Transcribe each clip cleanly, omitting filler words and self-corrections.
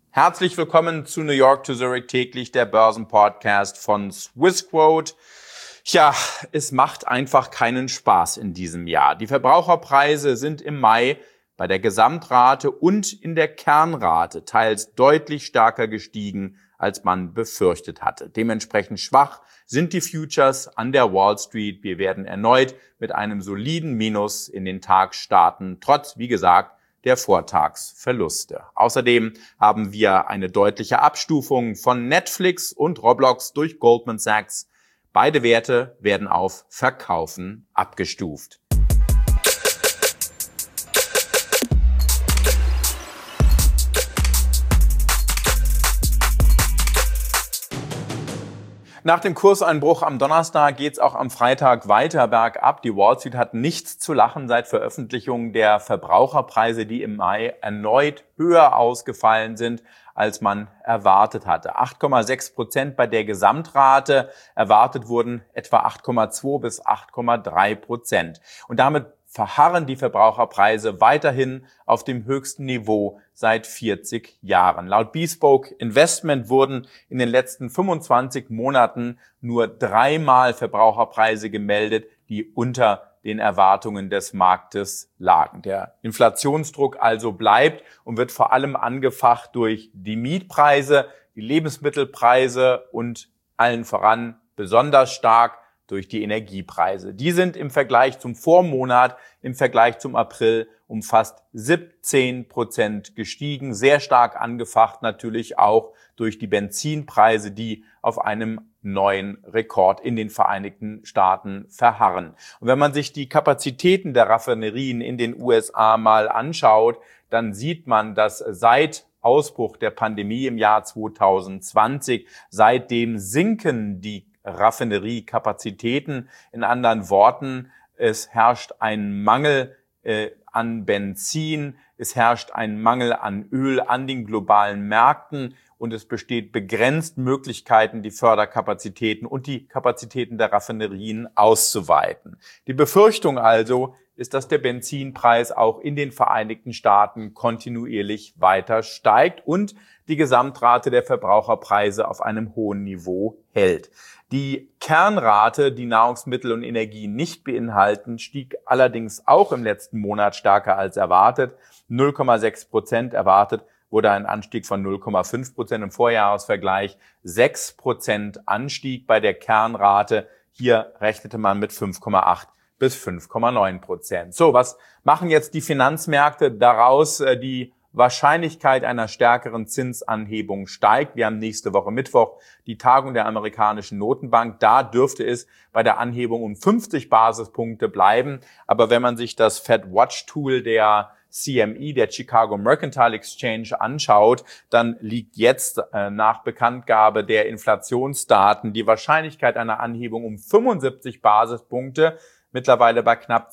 Herzlich willkommen zu New York to Zurich täglich, der Börsenpodcast von Swissquote. Ja, es macht einfach keinen Spaß in diesem Jahr. Die Verbraucherpreise sind im Mai bei der Gesamtrate und in der Kernrate teils deutlich stärker gestiegen, als man befürchtet hatte. Dementsprechend schwach sind die Futures an der Wall Street. Wir werden erneut mit einem soliden Minus in den Tag starten, trotz, wie gesagt, der Vortagsverluste. Außerdem haben wir eine deutliche Abstufung von Netflix und Roblox durch Goldman Sachs. Beide Werte werden auf Verkaufen abgestuft. Nach dem Kurseinbruch am Donnerstag geht es auch am Freitag weiter bergab. Die Wall Street hat nichts zu lachen seit Veröffentlichung der Verbraucherpreise, die im Mai erneut höher ausgefallen sind, als man erwartet hatte. 8,6% bei der Gesamtrate, erwartet wurden etwa 8,2 bis 8,3%. Und damit verharren die Verbraucherpreise weiterhin auf dem höchsten Niveau seit 40 Jahren. Laut Bespoke Investment wurden in den letzten 25 Monaten nur 3-mal Verbraucherpreise gemeldet, die unter den Erwartungen des Marktes lagen. Der Inflationsdruck also bleibt und wird vor allem angefacht durch die Mietpreise, die Lebensmittelpreise und allen voran besonders stark durch die Energiepreise. Die sind im Vergleich zum Vormonat, im Vergleich zum April um fast 17% gestiegen. Sehr stark angefacht natürlich auch durch die Benzinpreise, die auf einem neuen Rekord in den Vereinigten Staaten verharren. Und wenn man sich die Kapazitäten der Raffinerien in den USA mal anschaut, dann sieht man, dass seit Ausbruch der Pandemie im Jahr 2020, seitdem sinken die Raffineriekapazitäten. In anderen Worten, es herrscht ein Mangel an Benzin, es herrscht ein Mangel an Öl an den globalen Märkten und es besteht begrenzt Möglichkeiten, die Förderkapazitäten und die Kapazitäten der Raffinerien auszuweiten. Die Befürchtung also ist, dass der Benzinpreis auch in den Vereinigten Staaten kontinuierlich weiter steigt und die Gesamtrate der Verbraucherpreise auf einem hohen Niveau hält. Die Kernrate, die Nahrungsmittel und Energie nicht beinhalten, stieg allerdings auch im letzten Monat stärker als erwartet. 0,6% erwartet wurde ein Anstieg von 0,5% im Vorjahresvergleich. 6% Anstieg bei der Kernrate. Hier rechnete man mit 5,8 bis 5,9%. So, was machen jetzt die Finanzmärkte daraus? Die Wahrscheinlichkeit einer stärkeren Zinsanhebung steigt. Wir haben nächste Woche Mittwoch die Tagung der amerikanischen Notenbank. Da dürfte es bei der Anhebung um 50 Basispunkte bleiben. Aber wenn man sich das Fed Watch Tool der CME, der Chicago Mercantile Exchange, anschaut, dann liegt jetzt nach Bekanntgabe der Inflationsdaten die Wahrscheinlichkeit einer Anhebung um 75 Basispunkte mittlerweile bei knapp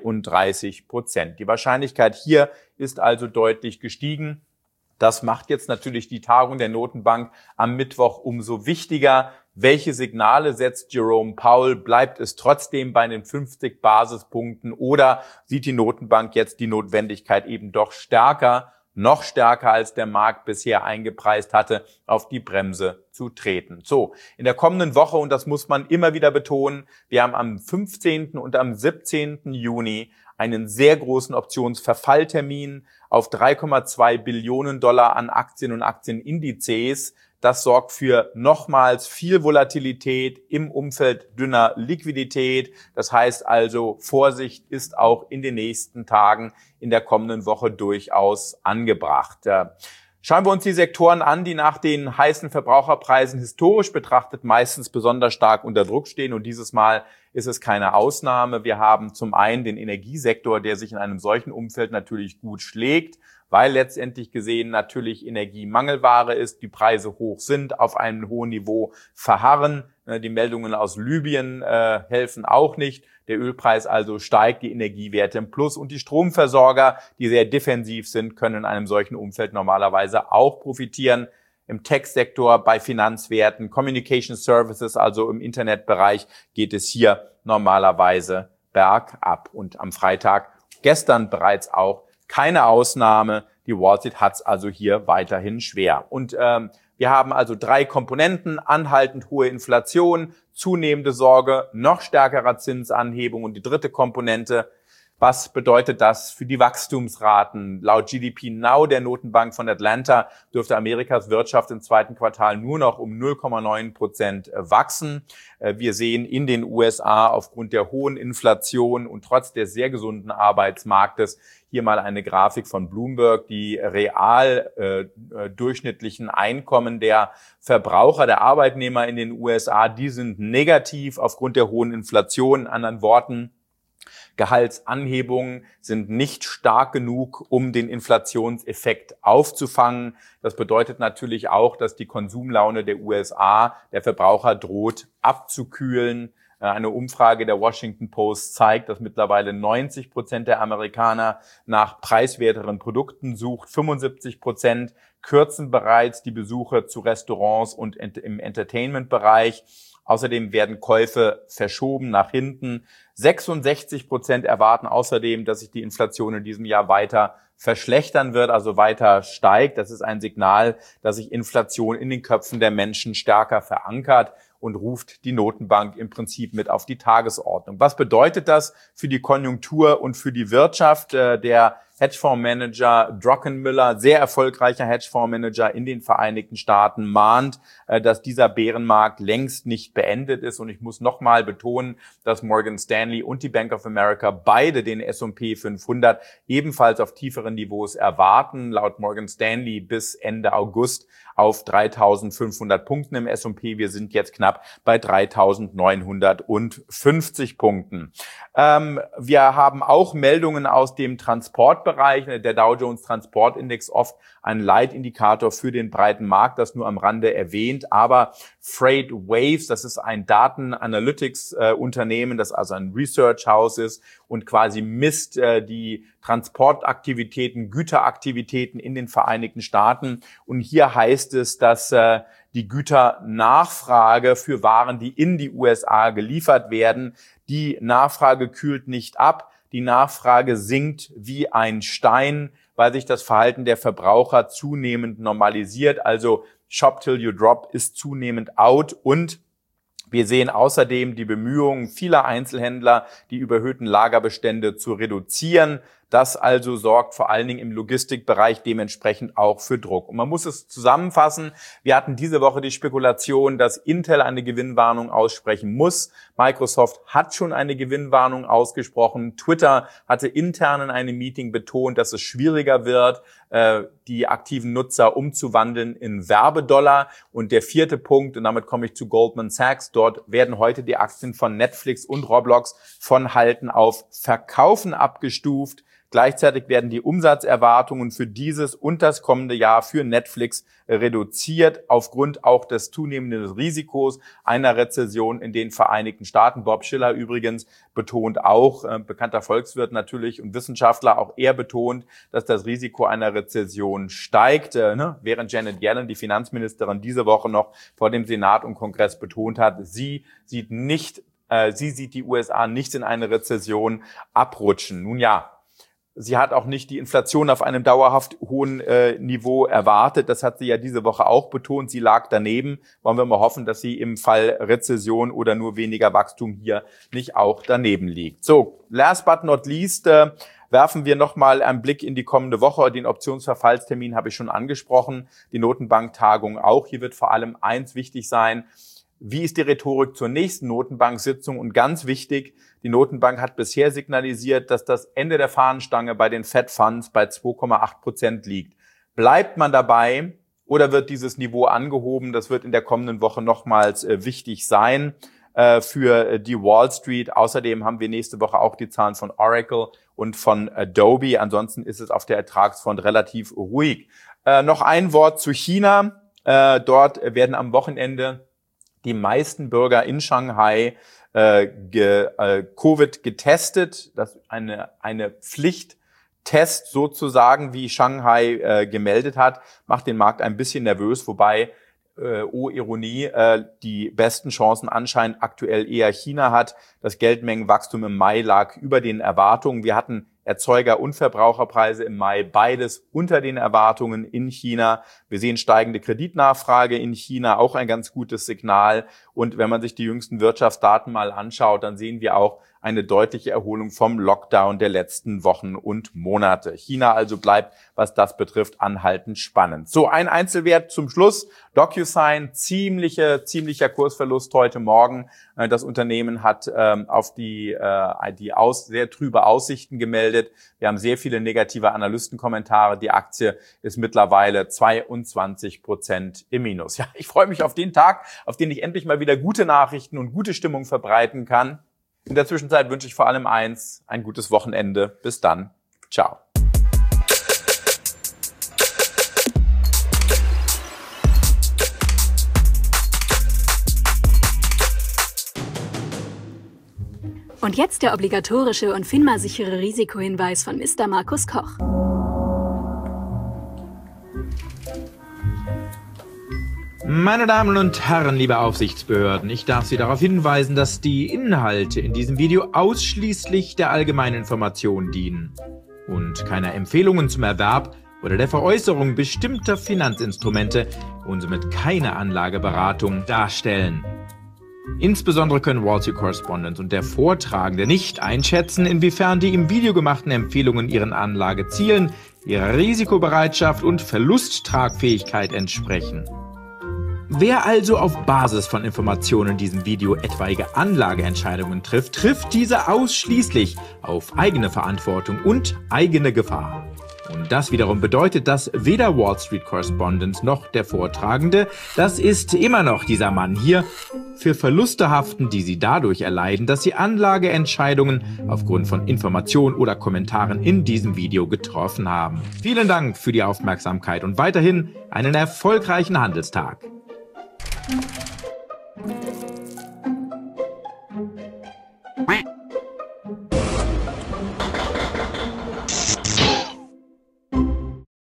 32%. Die Wahrscheinlichkeit hier ist also deutlich gestiegen. Das macht jetzt natürlich die Tagung der Notenbank am Mittwoch umso wichtiger. Welche Signale setzt Jerome Powell? Bleibt es trotzdem bei den 50 Basispunkten oder sieht die Notenbank jetzt die Notwendigkeit eben doch stärker, noch stärker als der Markt bisher eingepreist hatte, auf die Bremse zu treten? So, in der kommenden Woche, und das muss man immer wieder betonen, wir haben am 15. und am 17. Juni einen sehr großen Optionsverfalltermin auf 3,2 Billionen Dollar an Aktien und Aktienindizes. Das sorgt für nochmals viel Volatilität im Umfeld dünner Liquidität. Das heißt also, Vorsicht ist auch in den nächsten Tagen in der kommenden Woche durchaus angebracht. Schauen wir uns die Sektoren an, die nach den heißen Verbraucherpreisen historisch betrachtet meistens besonders stark unter Druck stehen. Und dieses Mal ist es keine Ausnahme. Wir haben zum einen den Energiesektor, der sich in einem solchen Umfeld natürlich gut schlägt, weil letztendlich gesehen natürlich Energie Mangelware ist, die Preise hoch sind, auf einem hohen Niveau verharren. Die Meldungen aus Libyen helfen auch nicht. Der Ölpreis also steigt, die Energiewerte im Plus und die Stromversorger, die sehr defensiv sind, können in einem solchen Umfeld normalerweise auch profitieren. Im Tech-Sektor, bei Finanzwerten, Communication Services, also im Internetbereich, geht es hier normalerweise bergab. Und am Freitag, gestern bereits auch, keine Ausnahme. Die Wall Street hat es also hier weiterhin schwer. Und wir haben also 3 Komponenten: anhaltend hohe Inflation, zunehmende Sorge, noch stärkerer Zinsanhebung. Und die dritte Komponente: was bedeutet das für die Wachstumsraten? Laut GDP Now der Notenbank von Atlanta dürfte Amerikas Wirtschaft im zweiten Quartal nur noch um 0,9% wachsen. Wir sehen in den USA aufgrund der hohen Inflation und trotz des sehr gesunden Arbeitsmarktes hier mal eine Grafik von Bloomberg. Die real durchschnittlichen Einkommen der Verbraucher, der Arbeitnehmer in den USA, die sind negativ aufgrund der hohen Inflation. In anderen Worten, Gehaltsanhebungen sind nicht stark genug, um den Inflationseffekt aufzufangen. Das bedeutet natürlich auch, dass die Konsumlaune der USA, der Verbraucher, droht abzukühlen. Eine Umfrage der Washington Post zeigt, dass mittlerweile 90% der Amerikaner nach preiswerteren Produkten sucht. 75% kürzen bereits die Besuche zu Restaurants und im Entertainment-Bereich. Außerdem werden Käufe verschoben nach hinten. 66% erwarten außerdem, dass sich die Inflation in diesem Jahr weiter verschlechtern wird, also weiter steigt. Das ist ein Signal, dass sich Inflation in den Köpfen der Menschen stärker verankert und ruft die Notenbank im Prinzip mit auf die Tagesordnung. Was bedeutet das für die Konjunktur und für die Wirtschaft? Der Hedgefondsmanager Druckenmiller, sehr erfolgreicher Hedgefondsmanager in den Vereinigten Staaten, mahnt, dass dieser Bärenmarkt längst nicht beendet ist. Und ich muss nochmal betonen, dass Morgan Stanley und die Bank of America beide den S&P 500 ebenfalls auf tieferen Niveaus erwarten. Laut Morgan Stanley bis Ende August auf 3.500 Punkten im S&P. Wir sind jetzt knapp bei 3.950 Punkten. Wir haben auch Meldungen aus dem Transportbereich. Der Dow Jones Transportindex, oft ein Leitindikator für den breiten Markt, das nur am Rande erwähnt. Aber Freight Waves, das ist ein Daten-Analytics-Unternehmen, das also ein Research House ist und quasi misst die Transportaktivitäten, Güteraktivitäten in den Vereinigten Staaten. Und hier heißt es, dass die Güternachfrage für Waren, die in die USA geliefert werden, die Nachfrage kühlt nicht ab. Die Nachfrage sinkt wie ein Stein, weil sich das Verhalten der Verbraucher zunehmend normalisiert. Also Shop till you drop ist zunehmend out. Und wir sehen außerdem die Bemühungen vieler Einzelhändler, die überhöhten Lagerbestände zu reduzieren. Das also sorgt vor allen Dingen im Logistikbereich dementsprechend auch für Druck. Und man muss es zusammenfassen. Wir hatten diese Woche die Spekulation, dass Intel eine Gewinnwarnung aussprechen muss. Microsoft hat schon eine Gewinnwarnung ausgesprochen. Twitter hatte intern in einem Meeting betont, dass es schwieriger wird, die aktiven Nutzer umzuwandeln in Werbedollar. Und der vierte Punkt, und damit komme ich zu Goldman Sachs, dort werden heute die Aktien von Netflix und Roblox von Halten auf Verkaufen abgestuft. Gleichzeitig werden die Umsatzerwartungen für dieses und das kommende Jahr für Netflix reduziert, aufgrund auch des zunehmenden Risikos einer Rezession in den Vereinigten Staaten. Bob Schiller übrigens betont auch, bekannter Volkswirt natürlich und Wissenschaftler, auch er betont, dass das Risiko einer Rezession steigt, während Janet Yellen, die Finanzministerin, diese Woche noch vor dem Senat und Kongress betont hat, sie sieht die USA nicht in eine Rezession abrutschen. Nun ja, sie hat auch nicht die Inflation auf einem dauerhaft hohen Niveau erwartet. Das hat sie ja diese Woche auch betont. Sie lag daneben. Wollen wir mal hoffen, dass sie im Fall Rezession oder nur weniger Wachstum hier nicht auch daneben liegt. So, last but not least, werfen wir nochmal einen Blick in die kommende Woche. Den Optionsverfallstermin habe ich schon angesprochen. Die Notenbanktagung auch. Hier wird vor allem eins wichtig sein: Wie ist die Rhetorik zur nächsten Notenbank-Sitzung? Und ganz wichtig, die Notenbank hat bisher signalisiert, dass das Ende der Fahnenstange bei den Fed Funds bei 2,8% liegt. Bleibt man dabei oder wird dieses Niveau angehoben? Das wird in der kommenden Woche nochmals wichtig sein für die Wall Street. Außerdem haben wir nächste Woche auch die Zahlen von Oracle und von Adobe. Ansonsten ist es auf der Ertragsfront relativ ruhig. Noch ein Wort zu China. Dort werden am Wochenende die meisten Bürger in Shanghai Covid getestet. Das ist eine Pflichttest sozusagen, wie Shanghai gemeldet hat, macht den Markt ein bisschen nervös, wobei, Ironie, die besten Chancen anscheinend aktuell eher China hat. Das Geldmengenwachstum im Mai lag über den Erwartungen. Wir hatten Erzeuger- und Verbraucherpreise im Mai beides unter den Erwartungen in China. Wir sehen steigende Kreditnachfrage in China, auch ein ganz gutes Signal. Und wenn man sich die jüngsten Wirtschaftsdaten mal anschaut, dann sehen wir auch eine deutliche Erholung vom Lockdown der letzten Wochen und Monate. China also bleibt, was das betrifft, anhaltend spannend. So, ein Einzelwert zum Schluss. DocuSign, ziemlicher Kursverlust heute Morgen. Das Unternehmen hat auf die sehr trübe Aussichten gemeldet. Wir haben sehr viele negative Analystenkommentare. Die Aktie ist mittlerweile 22% im Minus. Ja, ich freue mich auf den Tag, auf den ich endlich mal wieder gute Nachrichten und gute Stimmung verbreiten kann. In der Zwischenzeit wünsche ich vor allem eins, ein gutes Wochenende. Bis dann. Ciao. Und jetzt der obligatorische und FINMA-sichere Risikohinweis von Mr. Markus Koch. Meine Damen und Herren, liebe Aufsichtsbehörden, ich darf Sie darauf hinweisen, dass die Inhalte in diesem Video ausschließlich der allgemeinen Information dienen und keine Empfehlungen zum Erwerb oder der Veräußerung bestimmter Finanzinstrumente und somit keine Anlageberatung darstellen. Insbesondere können Wall Street Correspondent und der Vortragende nicht einschätzen, inwiefern die im Video gemachten Empfehlungen ihren Anlagezielen, ihrer Risikobereitschaft und Verlusttragfähigkeit entsprechen. Wer also auf Basis von Informationen in diesem Video etwaige Anlageentscheidungen trifft diese ausschließlich auf eigene Verantwortung und eigene Gefahr. Und das wiederum bedeutet, dass weder Wall Street Correspondent noch der Vortragende, das ist immer noch dieser Mann hier, für Verluste haften, die sie dadurch erleiden, dass sie Anlageentscheidungen aufgrund von Informationen oder Kommentaren in diesem Video getroffen haben. Vielen Dank für die Aufmerksamkeit und weiterhin einen erfolgreichen Handelstag.